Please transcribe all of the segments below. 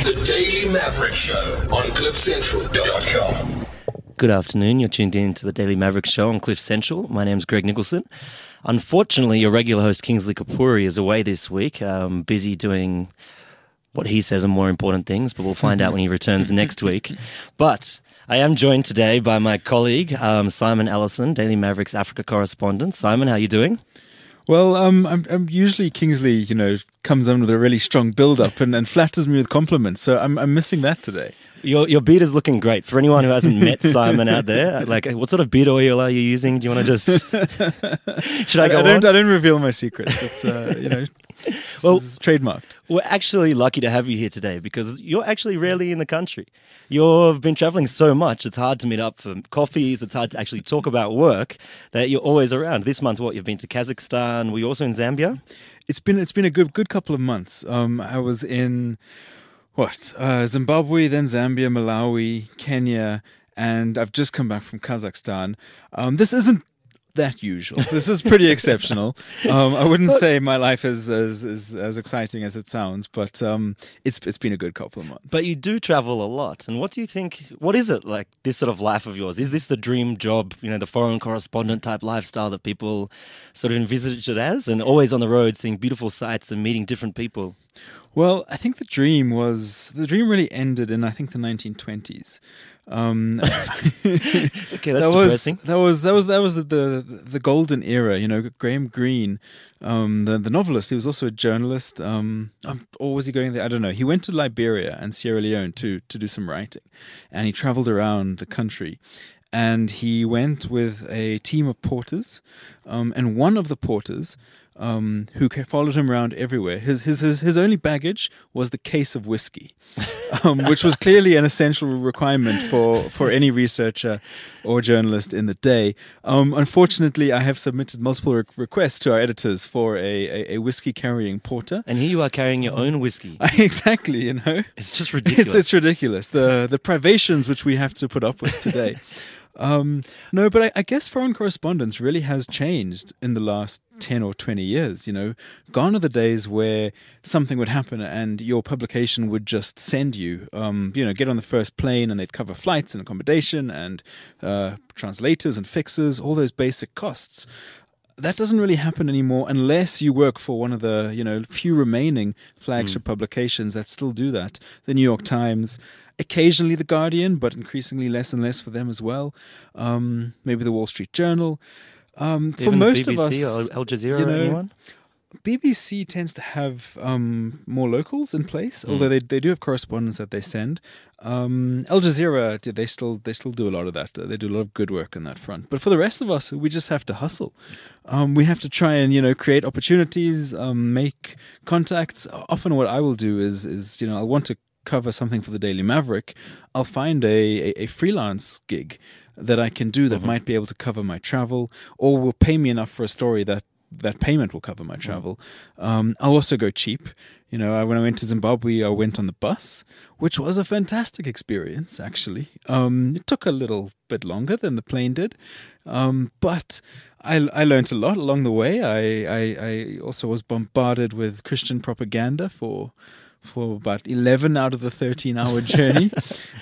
The Daily Maverick Show on CliffCentral.com. Good afternoon. You're tuned in to the Daily Maverick Show on Cliff Central. My name's Greg Nicholson. Unfortunately, your regular host Kingsley Kapuri is away this week, busy doing what he says are more important things, but we'll find out when he returns next week. But I am joined today by my colleague, Simon Allison, Daily Mavericks Africa correspondent. Simon, how are you doing? Well, I'm usually Kingsley, comes on with a really strong build-up and flatters me with compliments. So I'm missing that today. Your beard is looking great. For anyone who hasn't met Simon out there, like, what sort of beard oil are you using? Do you want to just... Should I go on? I don't reveal my secrets. It's, well, it's trademarked. We're actually lucky to have you here today because you're actually rarely in the country. You've been traveling so much, it's hard to meet up for coffees, it's hard to actually talk about work, that you're always around. This month, you've been to Kazakhstan, were you also in Zambia? It's been a good couple of months. I was in, Zimbabwe, then Zambia, Malawi, Kenya, and I've just come back from Kazakhstan. This isn't that usual. This is pretty exceptional. I wouldn't say my life is as exciting as it sounds, but it's been a good couple of months. But you do travel a lot, and what do you think? What is it like? This sort of life of yours? Is this the dream job? The foreign correspondent type lifestyle that people sort of envisage it as, and always on the road, seeing beautiful sights and meeting different people. Well, I think the dream really ended in, I think, the 1920s. Okay, that's depressing. That was the golden era. Graham Greene, the novelist. He was also a journalist. Or was he going there? I don't know. He went to Liberia and Sierra Leone to do some writing, and he traveled around the country. And he went with a team of porters, and one of the porters, who followed him around everywhere. His only baggage was the case of whiskey, which was clearly an essential requirement for any researcher or journalist in the day. Unfortunately, I have submitted multiple requests to our editors for a whiskey carrying porter. And here you are carrying your own whiskey. Exactly, It's just ridiculous. It's ridiculous. The privations which we have to put up with today. No, but I guess foreign correspondence really has changed in the last 10 or 20 years. Gone are the days where something would happen and your publication would just send you, get on the first plane and they'd cover flights and accommodation and translators and fixers, all those basic costs. That doesn't really happen anymore unless you work for one of the, few remaining flagship publications that still do that. The New York Times, occasionally The Guardian, but increasingly less and less for them as well. Maybe the Wall Street Journal. For most BBC of us, or Al Jazeera, anyone? BBC tends to have more locals in place, although they do have correspondents that they send. Al Jazeera, they still do a lot of that. They do a lot of good work on that front. But for the rest of us, we just have to hustle. We have to try and create opportunities, make contacts. Often, what I will do is I'll want to cover something for the Daily Maverick. I'll find a freelance gig that I can do that might be able to cover my travel, or will pay me enough for a story that payment will cover my travel. I'll also go cheap. When I went to Zimbabwe, I went on the bus, which was a fantastic experience, actually. It took a little bit longer than the plane did, but I learned a lot along the way. I also was bombarded with Christian propaganda for about 11 out of the 13-hour journey.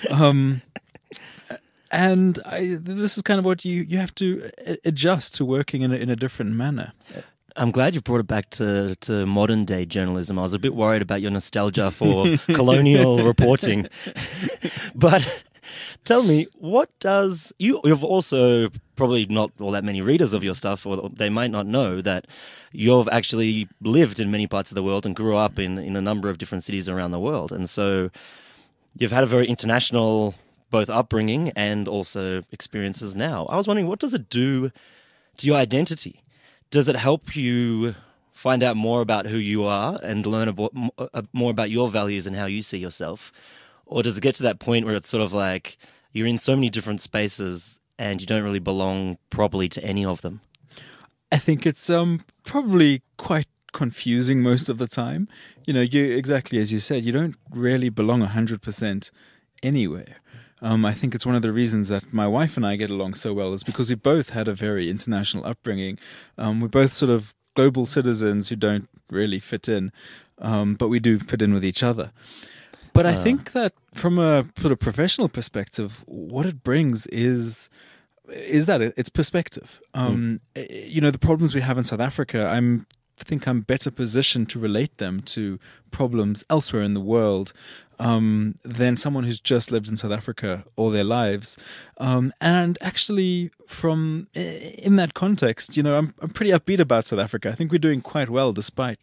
And this is kind of what you have to adjust to working in a different manner. I'm glad you brought it back to modern day journalism. I was a bit worried about your nostalgia for colonial reporting. But tell me, you've also probably not all that many readers of your stuff, or they might not know that you've actually lived in many parts of the world and grew up in a number of different cities around the world. And so you've had a very international both upbringing and also experiences now. I was wondering, what does it do to your identity? Does it help you find out more about who you are and learn more about your values and how you see yourself? Or does it get to that point where it's sort of like you're in so many different spaces and you don't really belong properly to any of them? I think it's probably quite confusing most of the time. You exactly as you said, you don't really belong 100% anywhere. I think it's one of the reasons that my wife and I get along so well is because we both had a very international upbringing. We're both sort of global citizens who don't really fit in, but we do fit in with each other. But I think that from a sort of professional perspective, what it brings is that it's perspective. The problems we have in South Africa, I think I'm better positioned to relate them to problems elsewhere in the world than someone who's just lived in South Africa all their lives. And actually, in that context, I'm pretty upbeat about South Africa. I think we're doing quite well despite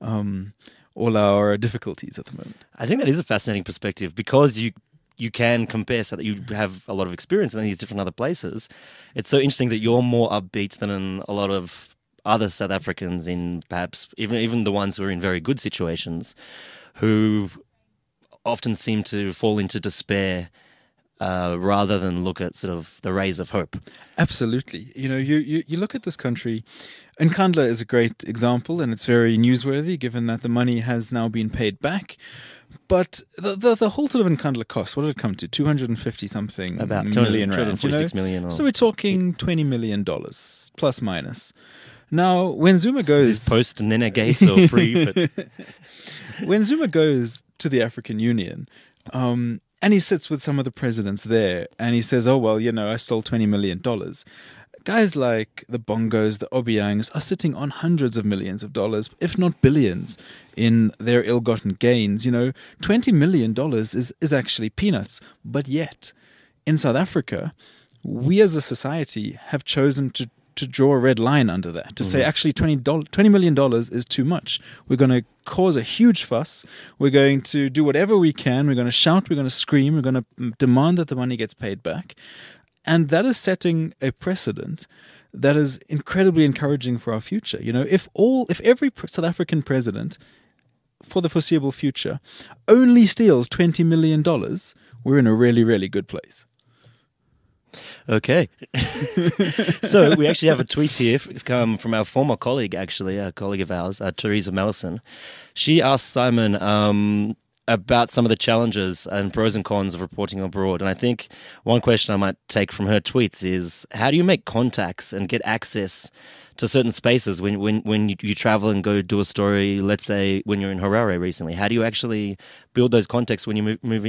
all our difficulties at the moment. I think that is a fascinating perspective because you can compare so that you have a lot of experience in these different other places. It's so interesting that you're more upbeat than a lot of other South Africans in perhaps even the ones who are in very good situations, who often seem to fall into despair rather than look at sort of the rays of hope. Absolutely. You look at this country, and Nkandla is a great example, and it's very newsworthy given that the money has now been paid back. But the whole sort of Nkandla cost, what did it come to? 250 something About million rand. 246 million. So we're talking $20 million plus minus. Now, when Zuma goes... Is this post-Nene Gate or pre? But... When Zuma goes to the African Union, and he sits with some of the presidents there, and he says, oh, well, I stole $20 million. Guys like the Bongos, the Obiangs are sitting on hundreds of millions of dollars, if not billions, in their ill-gotten gains. $20 million is actually peanuts. But yet, in South Africa, we as a society have chosen to draw a red line under that, to say actually $20 million is too much. We're going to cause a huge fuss. We're going to do whatever we can. We're going to shout. We're going to scream. We're going to demand that the money gets paid back. And that is setting a precedent that is incredibly encouraging for our future. If every South African president for the foreseeable future only steals $20 million, we're in a really, really good place. Okay. So we actually have a tweet here from our former colleague, actually, a colleague of ours, Teresa Mellison. She asked Simon about some of the challenges and pros and cons of reporting abroad. And I think one question I might take from her tweets is, how do you make contacts and get access to certain spaces when you travel and go do a story? Let's say when you're in Harare recently, how do you actually build those contacts when you move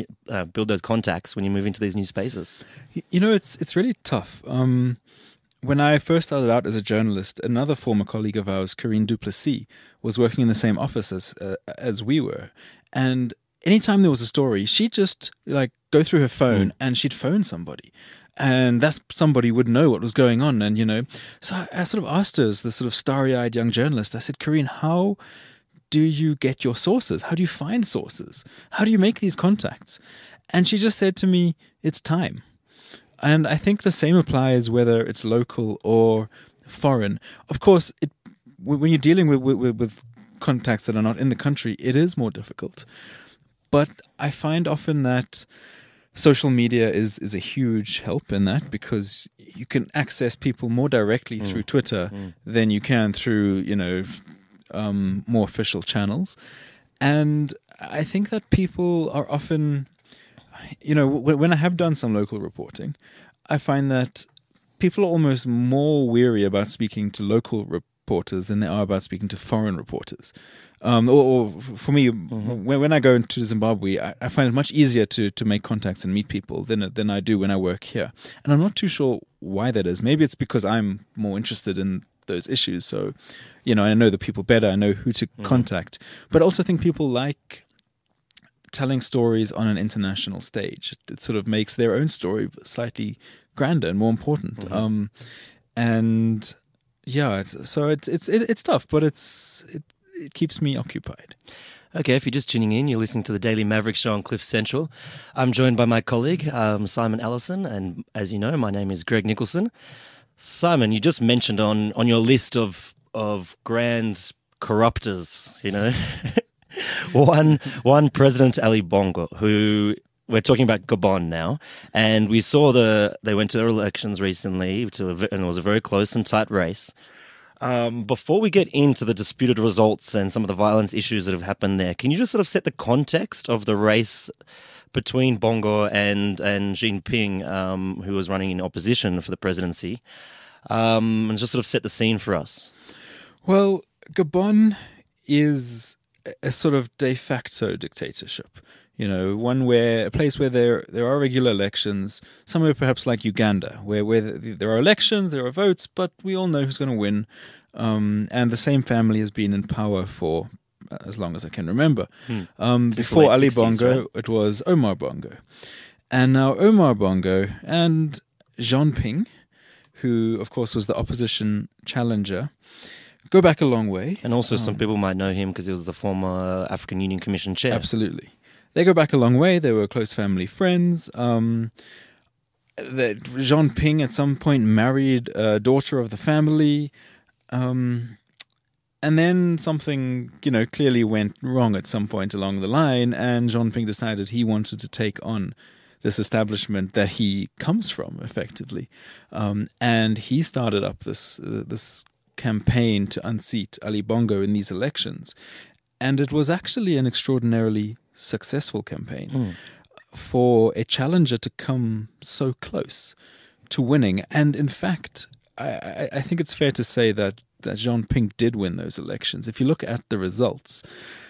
into these new spaces? It's really tough. When I first started out as a journalist, another former colleague of ours, Corinne Duplessis, was working in the same office as we were, and anytime there was a story, she'd just go through her phone and she'd phone somebody. And that somebody would know what was going on. And, so I sort of asked her as the sort of starry-eyed young journalist, I said, Corinne, how do you get your sources? How do you find sources? How do you make these contacts? And she just said to me, it's time. And I think the same applies whether it's local or foreign. Of course, when you're dealing with contacts that are not in the country, it is more difficult. But I find often that social media is a huge help in that, because you can access people more directly through Twitter than you can through, more official channels. And I think that people are often, when I have done some local reporting, I find that people are almost more weary about speaking to local reporters than they are about speaking to foreign reporters. Or for me, when I go into Zimbabwe, I find it much easier to make contacts and meet people than I do when I work here. And I'm not too sure why that is. Maybe it's because I'm more interested in those issues. So, I know the people better. I know who to contact. But I also think people like telling stories on an international stage. It sort of makes their own story slightly grander and more important. And yeah, it's tough, but it keeps me occupied. Okay, if you're just tuning in, you're listening to the Daily Maverick Show on Cliff Central. I'm joined by my colleague, Simon Allison, and as you know, my name is Greg Nicholson. Simon, you just mentioned on your list of grand corruptors, one President Ali Bongo, who we're talking about Gabon now, and we saw they went to elections recently, and it was a very close and tight race. Before we get into the disputed results and some of the violence issues that have happened there, can you just sort of set the context of the race between Bongo and Xi Jinping, who was running in opposition for the presidency, and just sort of set the scene for us? Well, Gabon is a sort of de facto dictatorship. A place where there are regular elections, somewhere perhaps like Uganda, where there are elections, there are votes, but we all know who's going to win. And the same family has been in power for as long as I can remember. Before Ali 60s, Bongo, right? it was Omar Bongo. And now Omar Bongo and Jean Ping, who, of course, was the opposition challenger, go back a long way. And also, some people might know him because he was the former African Union Commission chair. Absolutely. They go back a long way. They were close family friends. Jean Ping at some point married a daughter of the family. And then something, clearly went wrong at some point along the line, and Jean Ping decided he wanted to take on this establishment that he comes from, effectively. And he started up this campaign to unseat Ali Bongo in these elections. And it was actually an extraordinarily successful campaign for a challenger to come so close to winning. And in fact, I think it's fair to say that Jean Ping did win those elections. If you look at the results,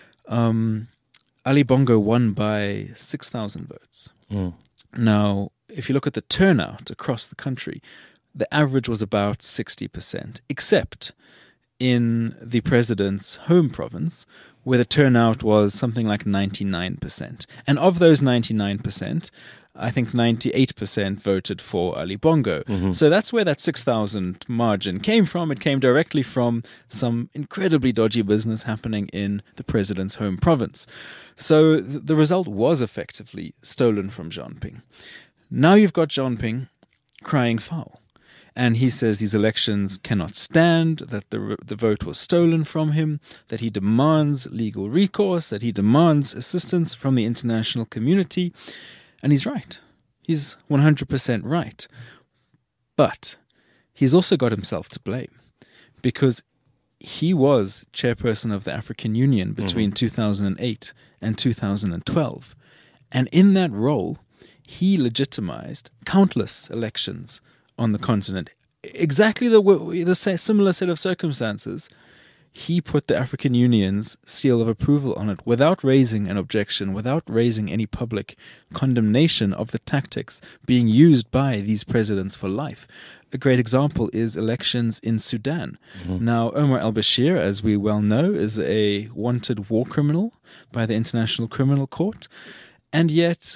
Ali Bongo won by 6,000 votes. Now, if you look at the turnout across the country, the average was about 60%, except in the president's home province, where the turnout was something like 99%. And of those 99%, I think 98% voted for Ali Bongo. So that's where that 6,000 margin came from. It came directly from some incredibly dodgy business happening in the president's home province. So the result was effectively stolen from Jean Ping. Now you've got Jean Ping crying foul. And he says these elections cannot stand, that the vote was stolen from him, that he demands legal recourse, that he demands assistance from the international community. And he's right. He's 100% right. But he's also got himself to blame, because he was chairperson of the African Union between 2008 and 2012. And in that role, he legitimized countless elections on the continent. Exactly the similar set of circumstances. He put the African Union's seal of approval on it without raising an objection, without raising any public condemnation of the tactics being used by these presidents for life. A great example is elections in Sudan. Now, Omar al-Bashir, as we well know, is a wanted war criminal by the International Criminal Court. And yet,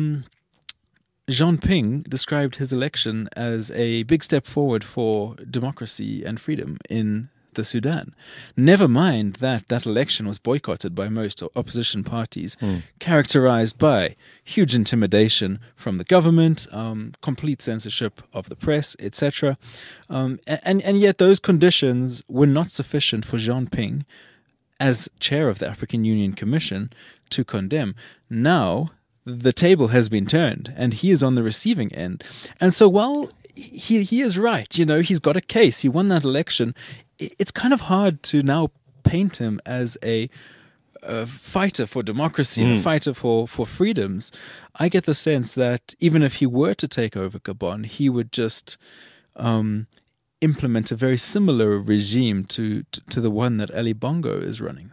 Jean Ping described his election as a big step forward for democracy and freedom in the Sudan. Never mind that election was boycotted by most opposition parties, characterized by huge intimidation from the government, complete censorship of the press, etc. And yet those conditions were not sufficient for Jean Ping, as chair of the African Union Commission, to condemn. Now the table has been turned, and he is on the receiving end. And so while he is right, he's got a case, he won that election, it's kind of hard to now paint him as a fighter for democracy and a fighter for freedoms. I get the sense that even if he were to take over Gabon, he would just implement a very similar regime to the one that Ali Bongo is running.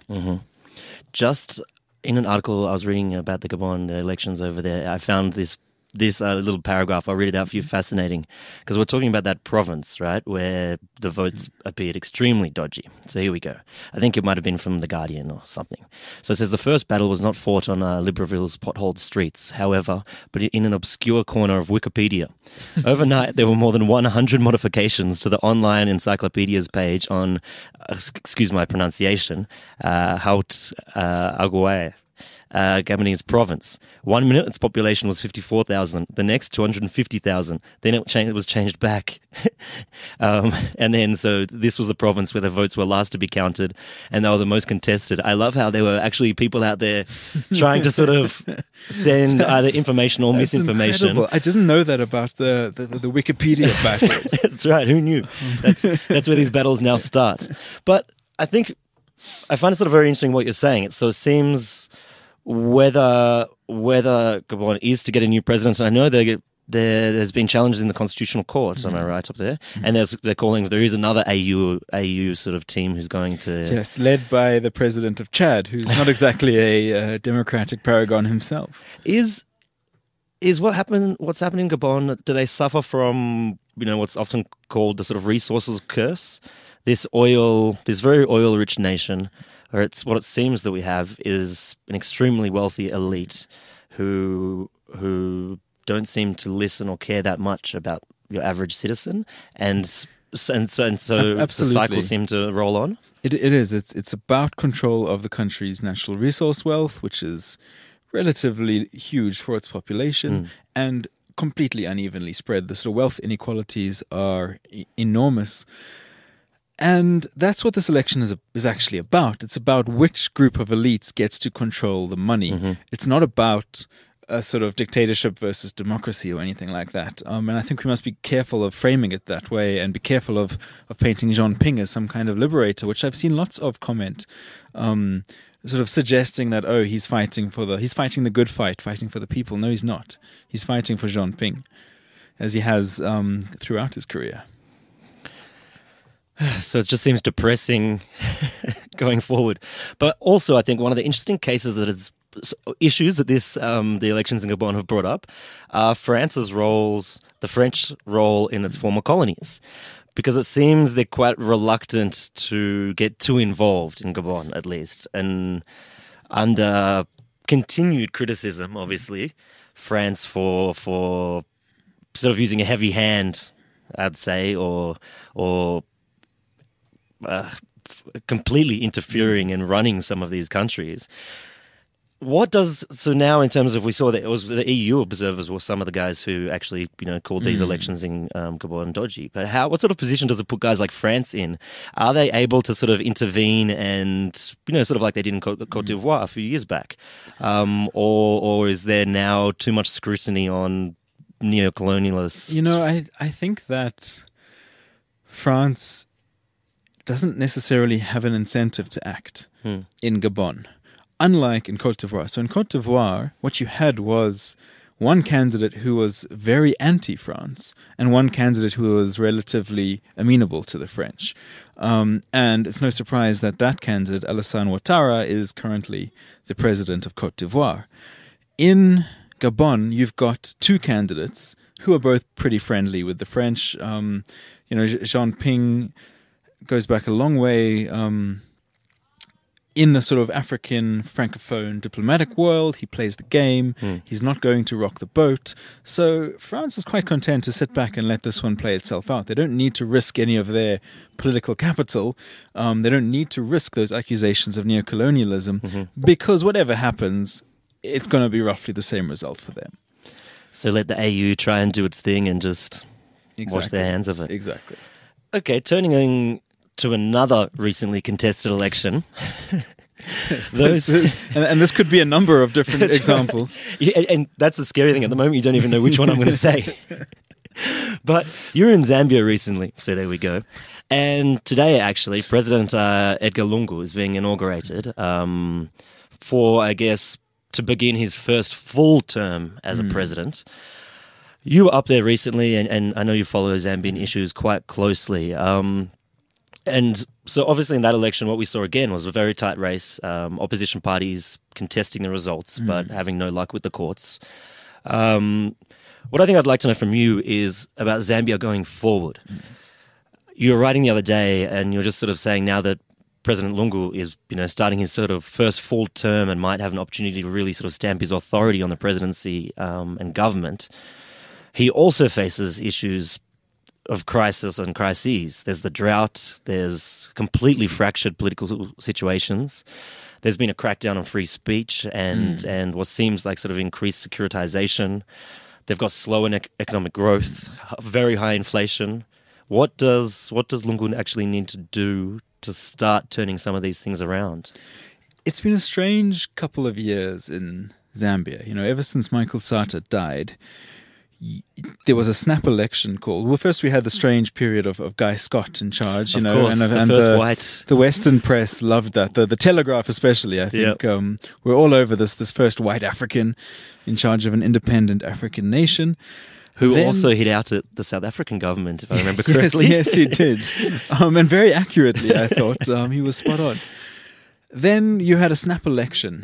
Just in an article I was reading about the Gabon, the elections over there, I found this little paragraph. I'll read it out for you. Fascinating, because we're talking about that province, right, where the votes appeared extremely dodgy. So here we go. I think it might have been from The Guardian or something. So it says the first battle was not fought on Libreville's potholed streets, however, but in an obscure corner of Wikipedia. Overnight, there were more than 100 modifications to the online encyclopedia's page on, excuse my pronunciation, Haut Aguaye, Gabonese province. 1 minute, its population was 54,000. The next, 250,000. Then it was changed back. And then, so this was the province where the votes were last to be counted, and they were the most contested. I love how there were actually people out there trying to sort of send either information or misinformation. Incredible. I didn't know that about the Wikipedia battles. That's right. Who knew? That's where these battles now start. But I find it sort of very interesting what you're saying. It seems whether Gabon is to get a new president, and I know there's been challenges in the constitutional court. Am I right up there? And they're calling there is another AU sort of team who's going to Yes, led by the president of Chad, who's not exactly a democratic paragon himself. Is what's happening in Gabon? Do they suffer from what's often called the sort of resources curse? This very oil-rich nation, or it's what it seems that we have is an extremely wealthy elite who don't seem to listen or care that much about your average citizen, and so the cycle seems to roll on. It is. It's about control of the country's natural resource wealth, which is relatively huge for its population and completely unevenly spread. The sort of wealth inequalities are enormous. And that's what this election is actually about. It's about which group of elites gets to control the money. It's not about a sort of dictatorship versus democracy or anything like that. And I think we must be careful of framing it that way and be careful of painting Jean Ping as some kind of liberator, which I've seen lots of comment sort of suggesting that, he's fighting the good fight, fighting for the people. No, he's not. He's fighting for Jean Ping, as he has throughout his career. So it just seems depressing going forward. But also, I think one of the interesting cases issues that the elections in Gabon have brought up are the French role in its former colonies. Because it seems they're quite reluctant to get too involved in Gabon, at least. And under continued criticism, obviously, France for sort of using a heavy hand, I'd say, or completely interfering and running some of these countries. So now in terms of, we saw that it was the EU observers were some of the guys who actually, called these elections in Gabon dodgy. But what sort of position does it put guys like France in? Are they able to sort of intervene and, sort of like they did in Côte d'Ivoire a few years back? Or is there now too much scrutiny on neocolonialists? I think that France doesn't necessarily have an incentive to act in Gabon. Unlike in Côte d'Ivoire. So in Côte d'Ivoire, what you had was one candidate who was very anti-France and one candidate who was relatively amenable to the French. And it's no surprise that candidate, Alassane Ouattara, is currently the president of Côte d'Ivoire. In Gabon, you've got two candidates who are both pretty friendly with the French. Jean Ping goes back a long way in the sort of African francophone diplomatic world. He plays the game. He's not going to rock the boat. So France is quite content to sit back and let this one play itself out. They don't need to risk any of their political capital. They don't need to risk those accusations of neocolonialism because whatever happens, it's going to be roughly the same result for them. So let the AU try and do its thing and just wash their hands of it. Exactly. Okay, turning to another recently contested election. And this could be a number of different examples. Right. Yeah, and that's the scary thing. At the moment, you don't even know which one I'm going to say. But you were in Zambia recently, so there we go. And today, actually, President Edgar Lungu is being inaugurated for, I guess, to begin his first full term as a president. You were up there recently, and I know you follow Zambian issues quite closely. And so obviously in that election, what we saw again was a very tight race, opposition parties contesting the results, but having no luck with the courts. What I think I'd like to know from you is about Zambia going forward. You were writing the other day and you're just sort of saying now that President Lungu is, starting his sort of first full term and might have an opportunity to really sort of stamp his authority on the presidency and government. He also faces issues of crisis and crises. There's the drought, there's completely fractured political situations, there's been a crackdown on free speech and what seems like sort of increased securitization. They've got slow economic growth, very high inflation. What does Lungu actually need to do to start turning some of these things around? It's been a strange couple of years in Zambia. Ever since Michael Sata died, there was a snap election called. Well, first we had the strange period of Guy Scott in charge, of course, the first white. The Western press loved that. The Telegraph especially, I think. We're all over this first white African in charge of an independent African nation Who Then- also hit out at the South African government, if I remember correctly. Yes, he did. And very accurately, I thought. He was spot on. Then you had a snap election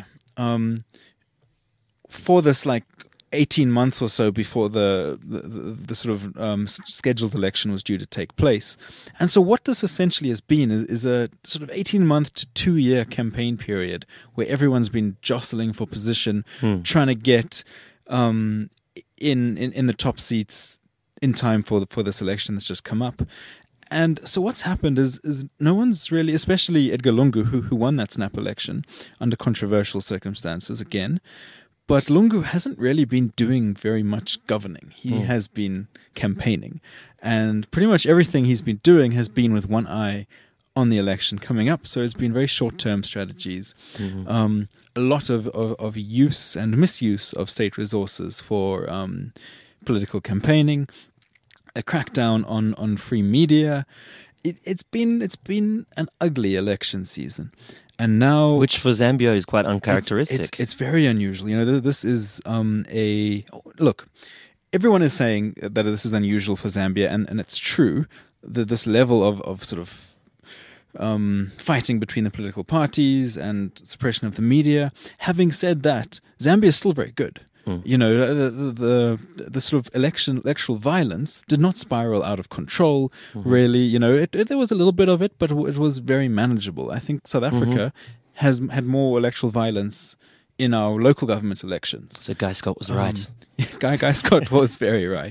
for this, 18 months or so before the sort of scheduled election was due to take place. And so what this essentially has been is a sort of 18-month to 2-year campaign period where everyone's been jostling for position, trying to get in the top seats in time for this election that's just come up. And so what's happened is no one's really, especially Edgar Lungu, who won that snap election under controversial circumstances again. But Lungu hasn't really been doing very much governing. He has been campaigning. And pretty much everything he's been doing has been with one eye on the election coming up. So it's been very short-term strategies. A lot of use and misuse of state resources for political campaigning, a crackdown on free media. It's been an ugly election season. And now, Which for Zambia is quite uncharacteristic. It's very unusual. This is look. Everyone is saying that this is unusual for Zambia, and it's true. That this level of sort of fighting between the political parties and suppression of the media. Having said that, Zambia is still very good. The sort of electoral violence did not spiral out of control, really. There was a little bit of it, but it was very manageable. I think South Africa has had more electoral violence in our local government elections. So Guy Scott was right. Guy Scott was very right.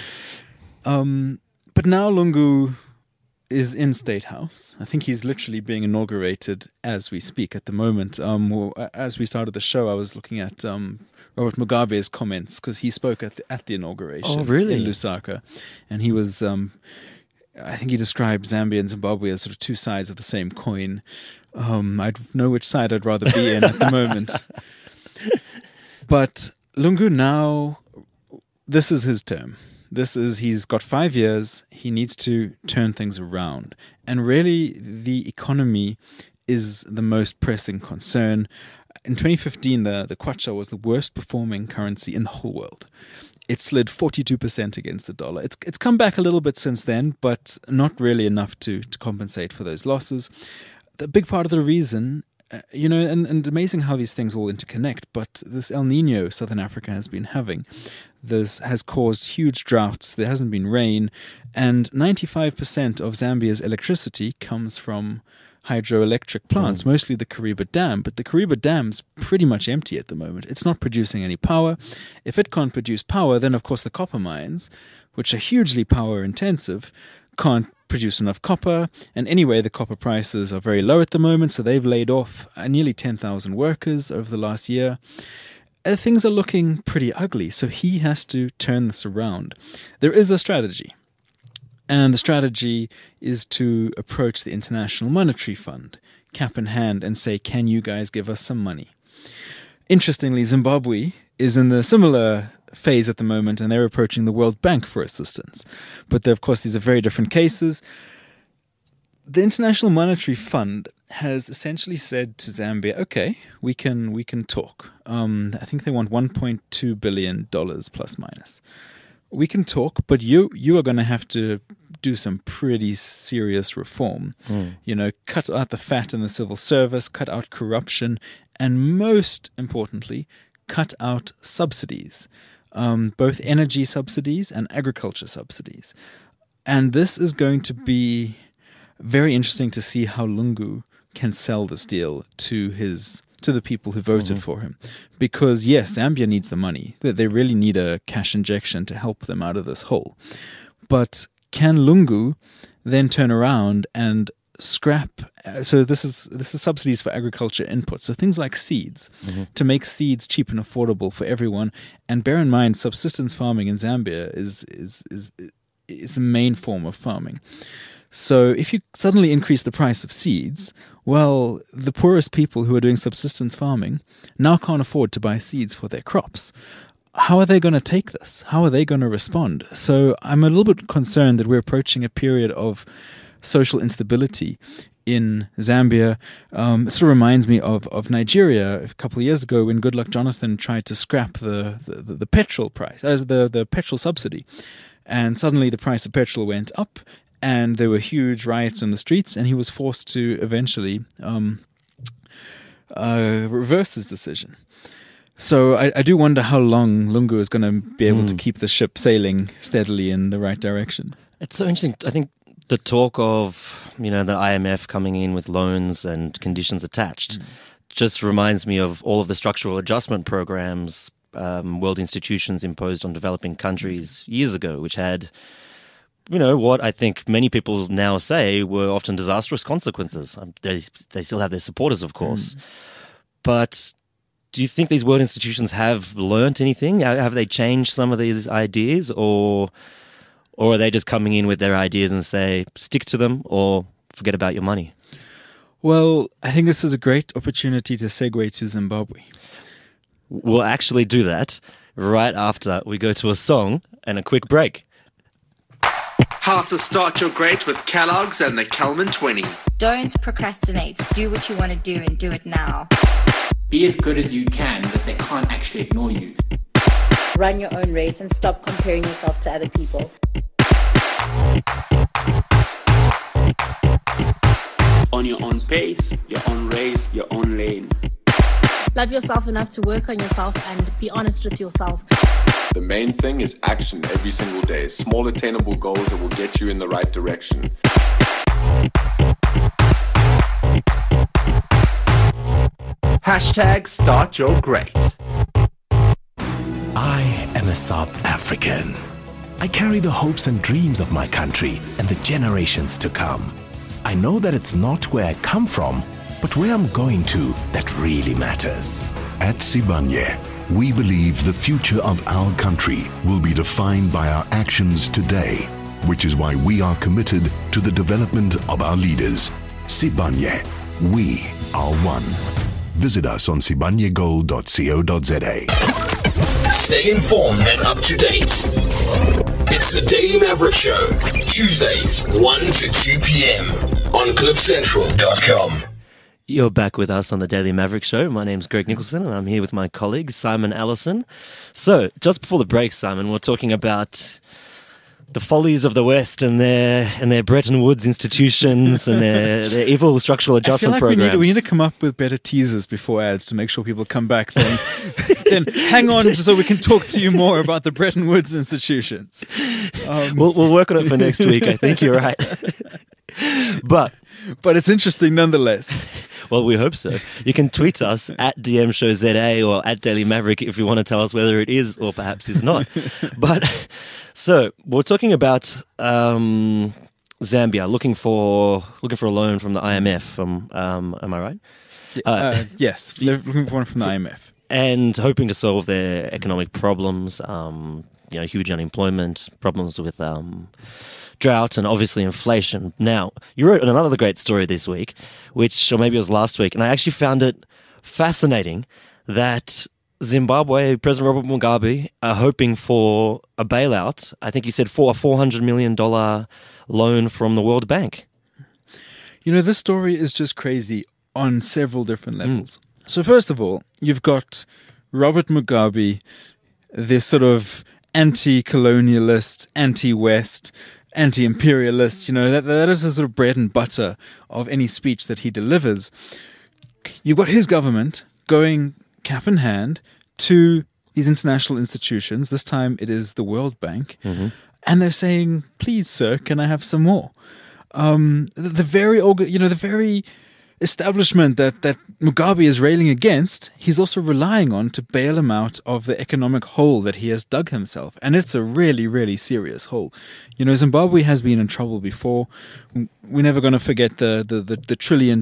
But now Lungu is in State House. I think he's literally being inaugurated as we speak at the moment. As we started the show, I was looking at Robert Mugabe's comments because he spoke at the inauguration in Lusaka. And he was, I think he described Zambia and Zimbabwe as sort of two sides of the same coin. I know which side I'd rather be in at the moment. But Lungu now, this is his term. He's got 5 years. He needs to turn things around. And really, the economy is the most pressing concern. In 2015, the kwacha was the worst performing currency in the whole world. It slid 42% against the dollar. It's come back a little bit since then, but not really enough to compensate for those losses. The big part of the reason, and amazing how these things all interconnect, but this El Nino Southern Africa has been having, this has caused huge droughts. There hasn't been rain, and 95% of Zambia's electricity comes from hydroelectric plants, mostly the Kariba Dam. But the Kariba Dam's pretty much empty at the moment. It's not producing any power. If it can't produce power, then of course the copper mines, which are hugely power intensive, can't produce enough copper. And anyway, the copper prices are very low at the moment, so they've laid off nearly 10,000 workers over the last year. Things are looking pretty ugly, so he has to turn this around. There is a strategy. And the strategy is to approach the International Monetary Fund, cap in hand, and say, can you guys give us some money? Interestingly, Zimbabwe is in the similar phase at the moment, and they're approaching the World Bank for assistance. But of course, these are very different cases. The International Monetary Fund has essentially said to Zambia, okay, we can talk. I think they want $1.2 billion plus minus. We can talk, but you are going to have to do some pretty serious reform. Cut out the fat in the civil service, cut out corruption, and most importantly, cut out subsidies, both energy subsidies and agriculture subsidies. And this is going to be very interesting to see how Lungu can sell this deal to the people who voted for him. Because yes, Zambia needs the money. They really need a cash injection to help them out of this hole. But can Lungu then turn around and scrap? So this is subsidies for agriculture inputs. So things like seeds, to make seeds cheap and affordable for everyone. And bear in mind, subsistence farming in Zambia is the main form of farming. So if you suddenly increase the price of seeds, well, the poorest people who are doing subsistence farming now can't afford to buy seeds for their crops. How are they going to take this? How are they going to respond? So I'm a little bit concerned that we're approaching a period of social instability in Zambia. It sort of reminds me of Nigeria a couple of years ago when Goodluck Jonathan tried to scrap the petrol price, the petrol subsidy. And suddenly the price of petrol went up and there were huge riots in the streets, and he was forced to eventually reverse his decision. So I do wonder how long Lungu is going to be able to keep the ship sailing steadily in the right direction. It's so interesting. I think the talk of, the IMF coming in with loans and conditions attached just reminds me of all of the structural adjustment programs world institutions imposed on developing countries years ago, which had, what I think many people now say were often disastrous consequences. They still have their supporters, of course. But do you think these world institutions have learnt anything? Have they changed some of these ideas, or are they just coming in with their ideas and say, stick to them or forget about your money? Well, I think this is a great opportunity to segue to Zimbabwe. We'll actually do that right after we go to a song and a quick break. How to start your great with Kellogg's and the Kelman 20. Don't procrastinate. Do what you want to do and do it now. Be as good as you can, but they can't actually ignore you. Run your own race and stop comparing yourself to other people. On your own pace, your own race, your own lane. Love yourself enough to work on yourself and be honest with yourself. The main thing is action every single day. Small attainable goals that will get you in the right direction. Hashtag start your great. I am a South African. I carry the hopes and dreams of my country and the generations to come. I know that it's not where I come from, but where I'm going to that really matters. At Sibanye, we believe the future of our country will be defined by our actions today, which is why we are committed to the development of our leaders. Sibanye, we are one. Visit us on sibanyegold.co.za. Stay informed and up to date. It's the Daily Maverick Show, Tuesdays, 1 to 2 p.m. on CliffCentral.com. You're back with us on the Daily Maverick Show. My name's Greg Nicholson, and I'm here with my colleague, Simon Allison. So, just before the break, Simon, we're talking about the follies of the West and their Bretton Woods institutions and their evil structural adjustment I feel like programs. we need to come up with better teasers before ads to make sure people come back. Then hang on so we can talk to you more about the Bretton Woods institutions. We'll work on it for next week. I think you're right. But it's interesting nonetheless. Well, we hope so. You can tweet us at DMShowZA or at Daily Maverick if you want to tell us whether it is or perhaps is not. But so we're talking about Zambia looking for a loan from the IMF. Am I right? Yes, they're looking for one from the IMF and hoping to solve their economic problems. Huge unemployment, problems with drought, and obviously inflation. Now, you wrote another great story this week, or maybe it was last week, and I actually found it fascinating that Zimbabwe, President Robert Mugabe, are hoping for a bailout. I think you said for a $400 million loan from the World Bank. This story is just crazy on several different levels. So first of all, you've got Robert Mugabe, this sort of anti-colonialist, anti-West, anti-imperialist, that is the sort of bread and butter of any speech that he delivers. You've got his government going cap in hand to these international institutions. This time it is the World Bank. Mm-hmm. And they're saying, please, sir, can I have some more? The very establishment that Mugabe is railing against, he's also relying on to bail him out of the economic hole that he has dug himself. And it's a really, really serious hole. Zimbabwe has been in trouble before. We're never going to forget the $1 trillion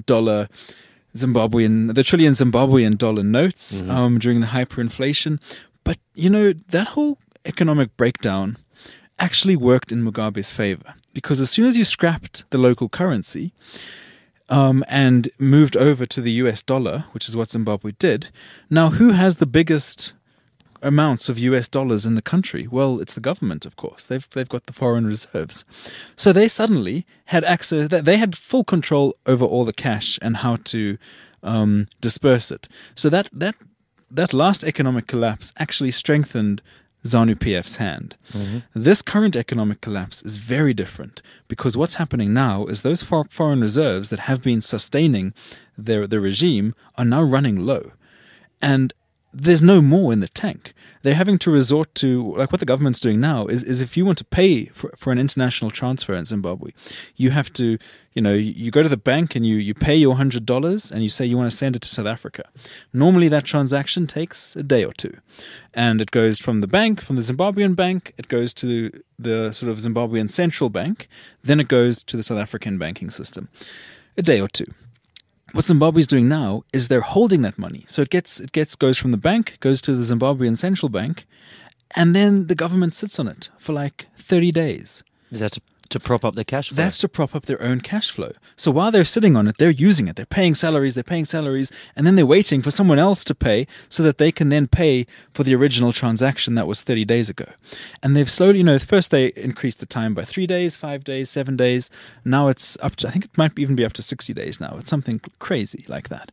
Zimbabwean dollar notes during the hyperinflation. But, that whole economic breakdown actually worked in Mugabe's favor. Because as soon as you scrapped the local currency, and moved over to the US dollar, which is what Zimbabwe did. Now, who has the biggest amounts of US dollars in the country? Well, it's the government, of course. They've got the foreign reserves. So they suddenly had access, they had full control over all the cash and how to disperse it. So that last economic collapse actually strengthened ZANU-PF's hand. Mm-hmm. This current economic collapse is very different because what's happening now is those foreign reserves that have been sustaining the regime are now running low. And there's no more in the tank. They're having to resort to, like what the government's doing now, is if you want to pay for an international transfer in Zimbabwe, you have to, you go to the bank and you pay your $100 and you say you want to send it to South Africa. Normally that transaction takes a day or two. And it goes from the bank, from the Zimbabwean bank, it goes to the sort of Zimbabwean central bank, then it goes to the South African banking system. A day or two. What Zimbabwe's doing now is they're holding that money. So it goes from the bank, goes to the Zimbabwean central bank, and then the government sits on it for like 30 days. Is that to prop up their cash flow? That's to prop up their own cash flow. So while they're sitting on it, they're using it. They're paying salaries, and then they're waiting for someone else to pay so that they can then pay for the original transaction that was 30 days ago. And they've slowly, first they increased the time by 3 days, 5 days, 7 days. Now it's up to, I think it might even be up to 60 days now. It's something crazy like that.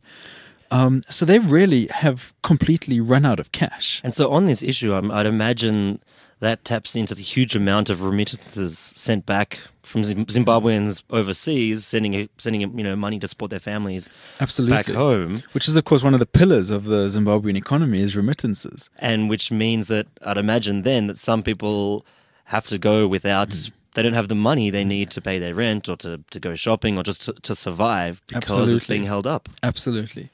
So they really have completely run out of cash. And so on this issue, I'd imagine that taps into the huge amount of remittances sent back from Zimbabweans overseas, sending money to support their families back home. Which is, of course, one of the pillars of the Zimbabwean economy is remittances. And which means that I'd imagine then that some people have to go without... They don't have the money they need to pay their rent or to go shopping or just to survive because it's being held up. Absolutely.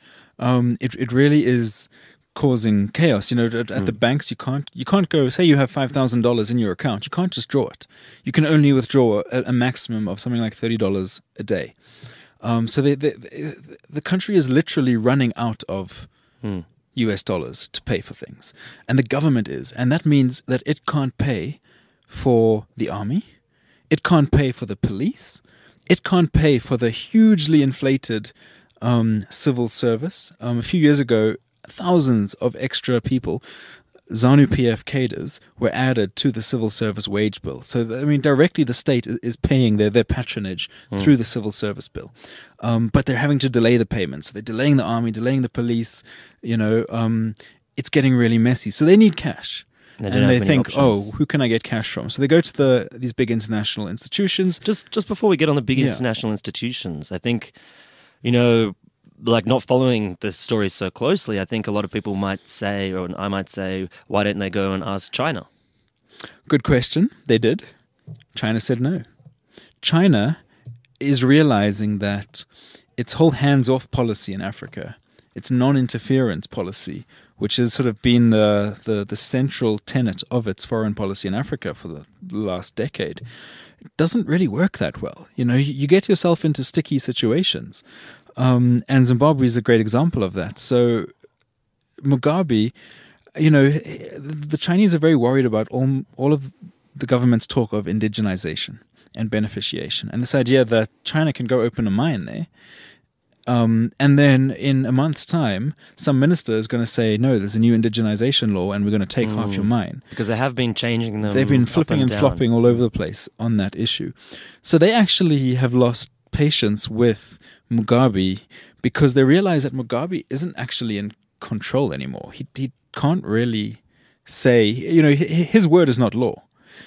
It really is causing chaos. At the banks, you can't go, say you have $5,000 in your account, you can't just draw it. You can only withdraw a maximum of something like $30 a day. So the country is literally running out of US dollars to pay for things. And the government is. And that means that it can't pay for the army. It can't pay for the police. It can't pay for the hugely inflated civil service. A few years ago, thousands of extra people, ZANU-PF cadres, were added to the civil service wage bill. So, directly the state is paying their patronage through the civil service bill. But they're having to delay the payments. So they're delaying the army, delaying the police. It's getting really messy. So they need cash. And they think, who can I get cash from? So they go to these big international institutions. Just before we get on the big international institutions, I think, like not following the story so closely, I think a lot of people might say, or I might say, why don't they go and ask China? Good question. They did. China said no. China is realizing that its whole hands-off policy in Africa, its non-interference policy, which has sort of been the central tenet of its foreign policy in Africa for the last decade, it doesn't really work that well. You get yourself into sticky situations. And Zimbabwe is a great example of that. So Mugabe, the Chinese are very worried about all of the government's talk of indigenization and beneficiation. And this idea that China can go open a mine there. And then in a month's time, some minister is going to say, no, there's a new indigenization law and we're going to take half your mine. Because they have been changing them. They've been flipping and flopping all over the place on that issue. So they actually have lost patience with Mugabe because they realize that Mugabe isn't actually in control anymore. He can't really say, his word is not law.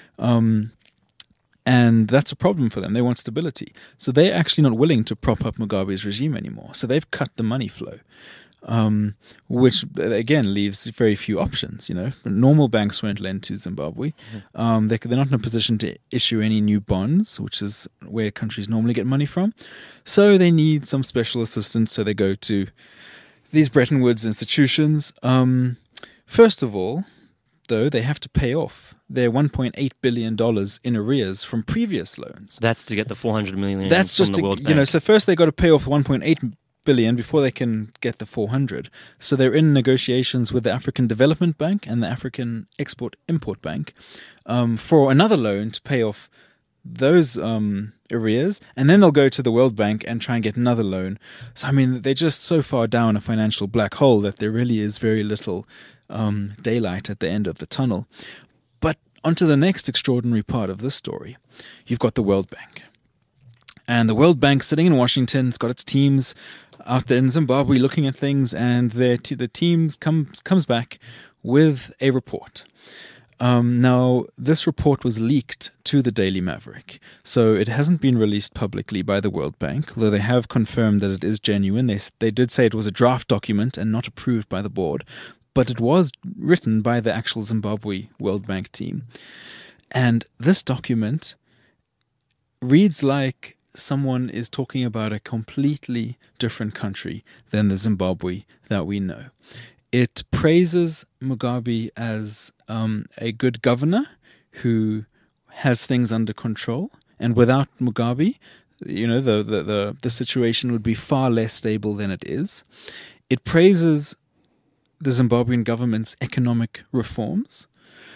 And that's a problem for them. They want stability. So they're actually not willing to prop up Mugabe's regime anymore. So they've cut the money flow, which, again, leaves very few options. Normal banks won't lend to Zimbabwe. They're not in a position to issue any new bonds, which is where countries normally get money from. So they need some special assistance. So they go to these Bretton Woods institutions. First of all, though, they have to pay off their $1.8 billion in arrears from previous loans. That's to get the $400 million from the World Bank. So first they got to pay off $1.8 billion before they can get the 400. So they're in negotiations with the African Development Bank and the African Export-Import Bank for another loan to pay off those arrears, and then they'll go to the World Bank and try and get another loan. So, they're just so far down a financial black hole that there really is very little daylight at the end of the tunnel. But onto the next extraordinary part of this story. You've got the World Bank. And the World Bank sitting in Washington, it's got its teams out there in Zimbabwe looking at things, and the teams comes back with a report. Now, this report was leaked to the Daily Maverick, so it hasn't been released publicly by the World Bank, although they have confirmed that it is genuine. They did say it was a draft document and not approved by the board, but it was written by the actual Zimbabwe World Bank team. And this document reads like someone is talking about a completely different country than the Zimbabwe that we know. It praises Mugabe as a good governor who has things under control, and without Mugabe, the situation would be far less stable than it is. It praises the Zimbabwean government's economic reforms,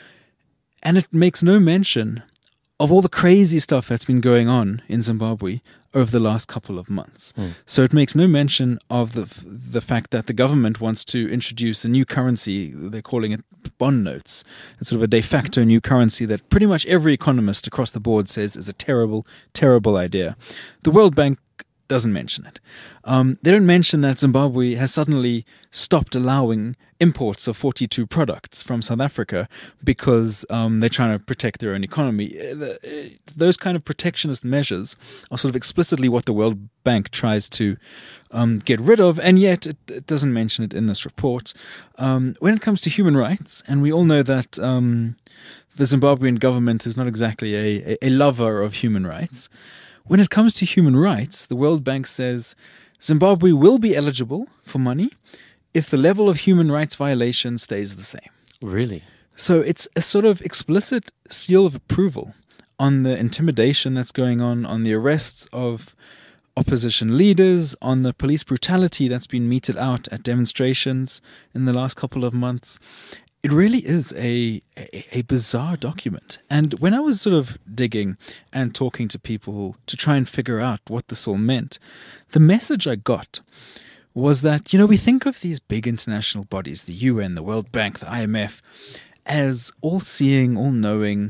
and it makes no mention of all the crazy stuff that's been going on in Zimbabwe over the last couple of months. So it makes no mention of the fact that the government wants to introduce a new currency. They're calling it bond notes. It's sort of a de facto new currency that pretty much every economist across the board says is a terrible, terrible idea. The World Bank doesn't mention it. They don't mention that Zimbabwe has suddenly stopped allowing imports of 42 products from South Africa because they're trying to protect their own economy. Those kind of protectionist measures are sort of explicitly what the World Bank tries to get rid of, and yet it doesn't mention it in this report. When it comes to human rights, and we all know that the Zimbabwean government is not exactly a lover of human rights. When it comes to human rights, the World Bank says Zimbabwe will be eligible for money if the level of human rights violation stays the same. Really? So it's a sort of explicit seal of approval on the intimidation that's going on the arrests of opposition leaders, on the police brutality that's been meted out at demonstrations in the last couple of months. It really is a bizarre document. And when I was sort of digging and talking to people to try and figure out what this all meant, the message I got was that, we think of these big international bodies, the UN, the World Bank, the IMF, as all-seeing, all-knowing,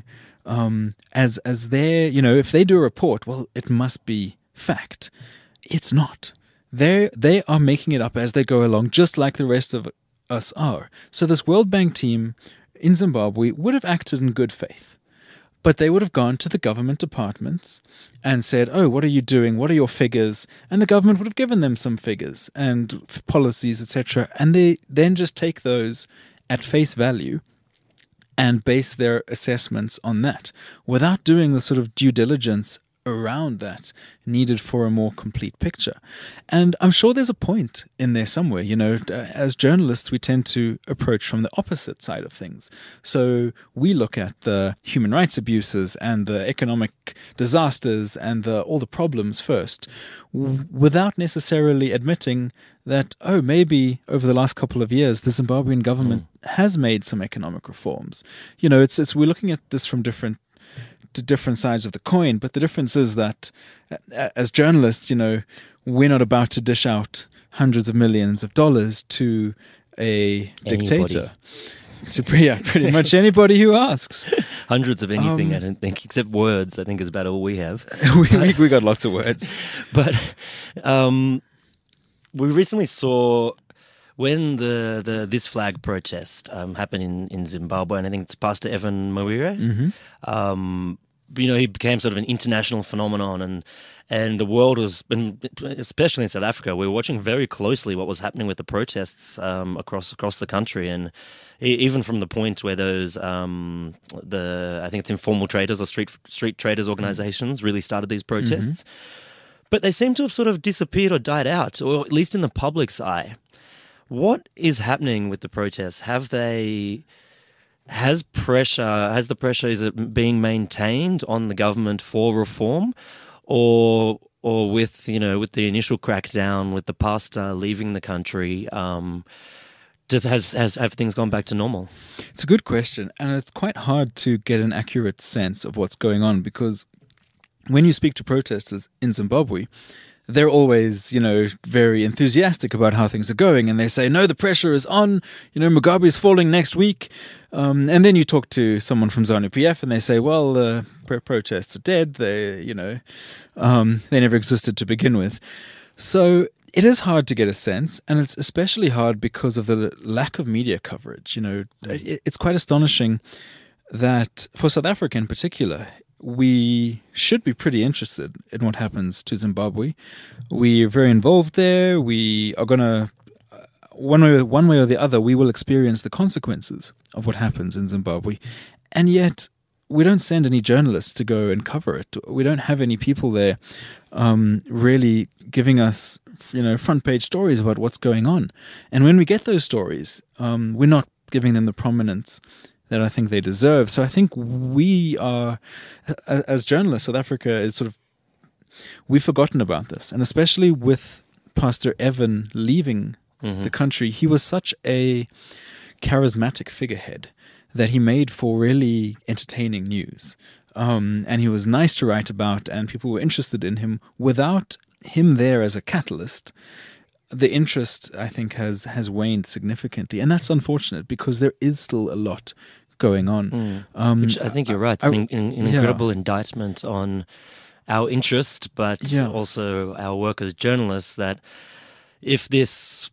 as they're, if they do a report, well, it must be fact. It's not. They are making it up as they go along, just like the rest of us are. So this World Bank team in Zimbabwe would have acted in good faith, but they would have gone to the government departments and said, oh, what are you doing? What are your figures? And the government would have given them some figures and policies, etc. And they then just take those at face value and base their assessments on that without doing the sort of due diligence around that needed for a more complete picture. And I'm sure there's a point in there somewhere. As journalists, we tend to approach from the opposite side of things. So we look at the human rights abuses and the economic disasters and all the problems first, without necessarily admitting that, maybe over the last couple of years, the Zimbabwean government has made some economic reforms. We're looking at this from different sides of the coin, but the difference is that as journalists, we're not about to dish out hundreds of millions of dollars to a dictator. Pretty much anybody who asks. Hundreds of anything, I don't think, except words, I think is about all we have. we got lots of words. But we recently saw when the This Flag protest happened in Zimbabwe, and I think it's Pastor Evan Mawire. He became sort of an international phenomenon, and the world was, especially in South Africa, we were watching very closely what was happening with the protests across the country, and even from the point where those I think it's informal traders or street traders organizations really started these protests, but they seem to have sort of disappeared or died out, or at least in the public's eye. What is happening with the protests? Has the pressure, is it being maintained on the government for reform, or with the initial crackdown, with the pastor leaving the country, have things gone back to normal? It's a good question, and it's quite hard to get an accurate sense of what's going on, because when you speak to protesters in Zimbabwe, they're always, very enthusiastic about how things are going. And they say, no, the pressure is on. Mugabe is falling next week. And then you talk to someone from ZANU-PF and they say, well, the protests are dead. They never existed to begin with. So it is hard to get a sense, and it's especially hard because of the lack of media coverage. It's quite astonishing that for South Africa in particular, we should be pretty interested in what happens to Zimbabwe. We're very involved there. We are going to, one way or the other, we will experience the consequences of what happens in Zimbabwe. And yet, we don't send any journalists to go and cover it. We don't have any people there really giving us, front page stories about what's going on. And when we get those stories, we're not giving them the prominence that I think they deserve. So I think we are, as journalists, South Africa is we've forgotten about this. And especially with Pastor Evan leaving the country, he was such a charismatic figurehead that he made for really entertaining news. And he was nice to write about, and people were interested in him. Without him there as a catalyst, the interest, I think, has waned significantly. And that's unfortunate because there is still a lot going on. Which I think you're right. It's an incredible indictment on our interest, but also our work as journalists, that if this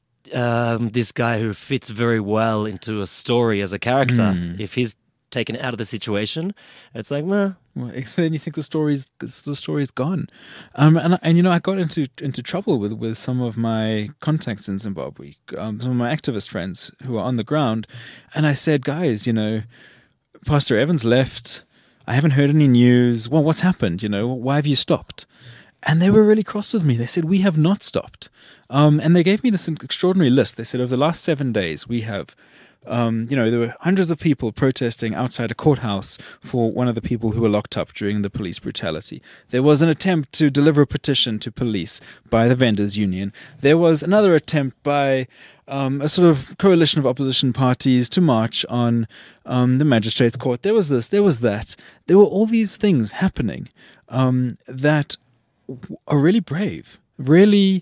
guy who fits very well into a story as a character, if he's taken out of the situation, it's like, well, then you think the story's gone. And I got into trouble with some of my contacts in Zimbabwe, some of my activist friends who are on the ground, and I said, guys, Pastor Evans left. I haven't heard any news. Well, what's happened? Why have you stopped? And they were really cross with me. They said, we have not stopped. And they gave me this extraordinary list. They said, over the last 7 days, we have, there were hundreds of people protesting outside a courthouse for one of the people who were locked up during the police brutality. There was an attempt to deliver a petition to police by the vendors union. There was another attempt by a sort of coalition of opposition parties to march on the magistrates' court. There was this, there was that. There were all these things happening that are really brave. Really,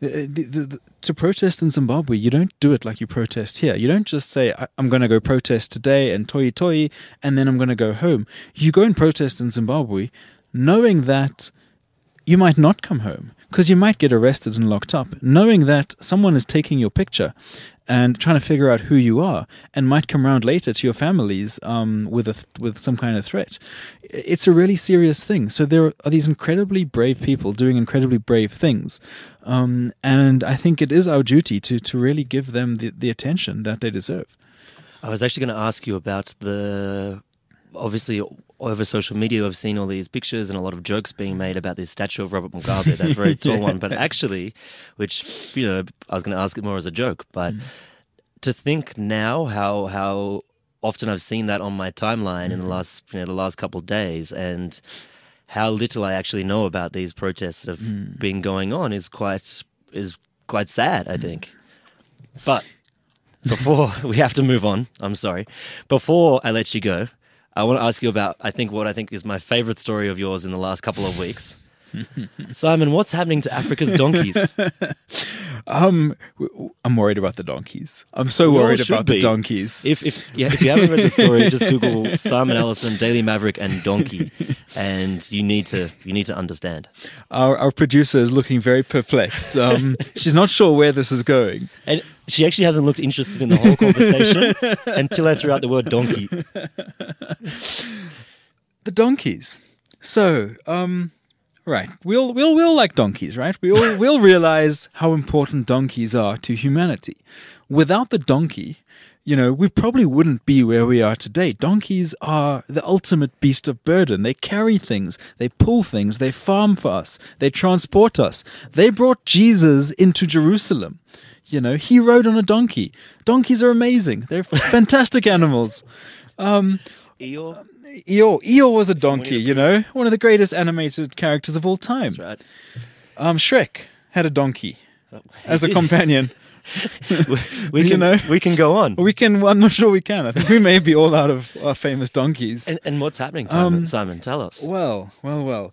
to protest in Zimbabwe, you don't do it like you protest here. You don't just say, I'm going to go protest today and toi, and then I'm going to go home. You go and protest in Zimbabwe knowing that you might not come home because you might get arrested and locked up, knowing that someone is taking your picture and trying to figure out who you are and might come around later to your families with some kind of threat. It's a really serious thing. So there are these incredibly brave people doing incredibly brave things. And I think it is our duty to really give them the attention that they deserve. I was actually going to ask you about obviously over social media I've seen all these pictures and a lot of jokes being made about this statue of Robert Mugabe, that very tall one, but actually, which, I was going to ask it more as a joke, but to think now how often I've seen that on my timeline in the last couple of days, and how little I actually know about these protests that have been going on is quite sad, I think. But before we have to move on, I'm sorry, before I let you go, I want to ask you about, what I think is my favorite story of yours in the last couple of weeks. Simon, what's happening to Africa's donkeys? I'm worried about the donkeys. I'm so worried about the donkeys. If you haven't read the story, just Google Simon Ellison, Daily Maverick, and donkey, and you need to understand. Our producer is looking very perplexed. She's not sure where this is going, and she actually hasn't looked interested in the whole conversation until I threw out the word donkey. The donkeys. So, right, we'll like donkeys, right? We'll realize how important donkeys are to humanity. Without the donkey, we probably wouldn't be where we are today. Donkeys are the ultimate beast of burden. They carry things, they pull things, they farm for us, they transport us. They brought Jesus into Jerusalem. He rode on a donkey. Donkeys are amazing. They're fantastic animals. Eeyore was a donkey, one of the greatest animated characters of all time. That's right. Shrek had a donkey as a companion. we can go on. I'm not sure we can. I think we may be all out of our famous donkeys. And what's happening, Simon? Tell us. Well.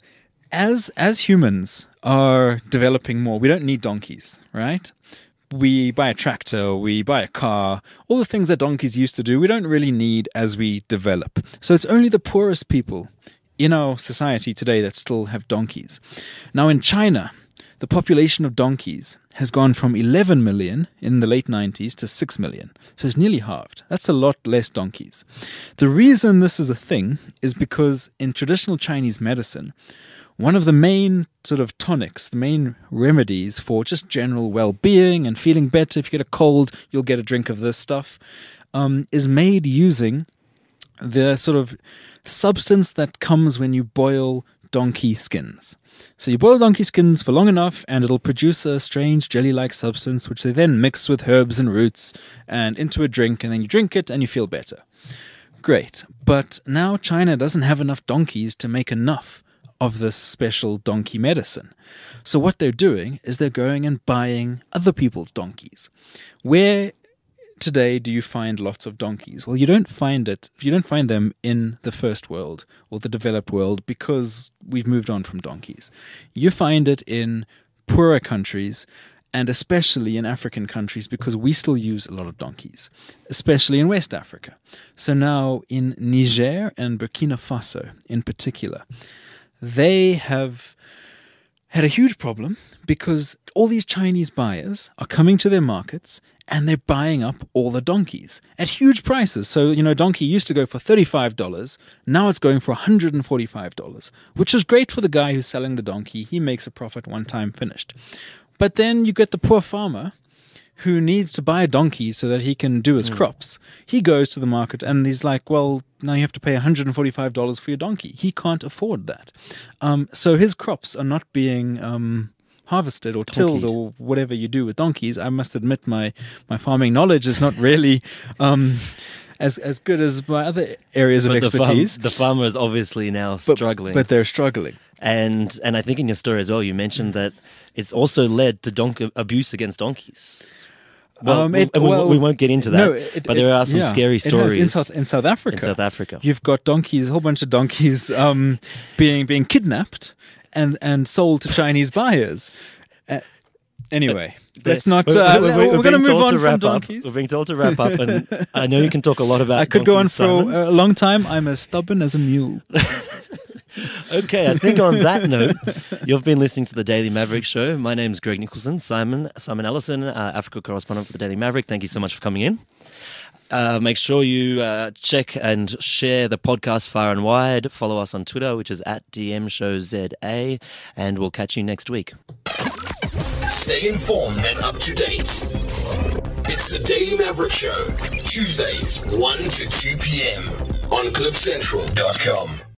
as humans are developing more, we don't need donkeys, right? We buy a tractor, we buy a car, all the things that donkeys used to do, we don't really need as we develop. So it's only the poorest people in our society today that still have donkeys. Now in China, the population of donkeys has gone from 11 million in the late 90s to 6 million. So it's nearly halved. That's a lot less donkeys. The reason this is a thing is because in traditional Chinese medicine, one of the main sort of tonics, the main remedies for just general well-being and feeling better, if you get a cold, you'll get a drink of this stuff, is made using the sort of substance that comes when you boil donkey skins. So you boil donkey skins for long enough and it'll produce a strange jelly-like substance which they then mix with herbs and roots and into a drink, and then you drink it and you feel better. Great. But now China doesn't have enough donkeys to make enough of this special donkey medicine. So what they're doing is they're going and buying other people's donkeys. Where today do you find lots of donkeys? Well, you don't find them in the first world or the developed world because we've moved on from donkeys. You find it in poorer countries, and especially in African countries, because we still use a lot of donkeys, especially in West Africa. So now in Niger and Burkina Faso in particular, they have had a huge problem because all these Chinese buyers are coming to their markets and they're buying up all the donkeys at huge prices. So, donkey used to go for $35. Now it's going for $145, which is great for the guy who's selling the donkey. He makes a profit one time finished. But then you get the poor farmer who needs to buy a donkey so that he can do his crops. He goes to the market and he's like, well, now you have to pay $145 for your donkey. He can't afford that. So his crops are not being harvested or tilled or whatever you do with donkeys. I must admit my farming knowledge is not really as good as my other areas of expertise. The farmer is obviously now struggling. But they're struggling. And I think in your story as well, you mentioned that it's also led to abuse against donkeys. Well, we won't get into that, but there are some scary stories. In South Africa. You've got donkeys, a whole bunch of donkeys being kidnapped and sold to Chinese buyers. Anyway, let's not. We're going to move on from donkeys. We're being told to wrap up, and I know you can talk a lot about. I could go on for a long time. I'm as stubborn as a mule. Okay, I think on that note, you've been listening to the Daily Maverick Show. My name's Greg Nicholson. Simon Ellison, Africa correspondent for the Daily Maverick. Thank you so much for coming in. Make sure you check and share the podcast far and wide. Follow us on Twitter, which is @DMShowZA, and we'll catch you next week. Stay informed and up to date. It's the Daily Maverick Show, Tuesdays 1 to 2 p.m. on CliffCentral.com.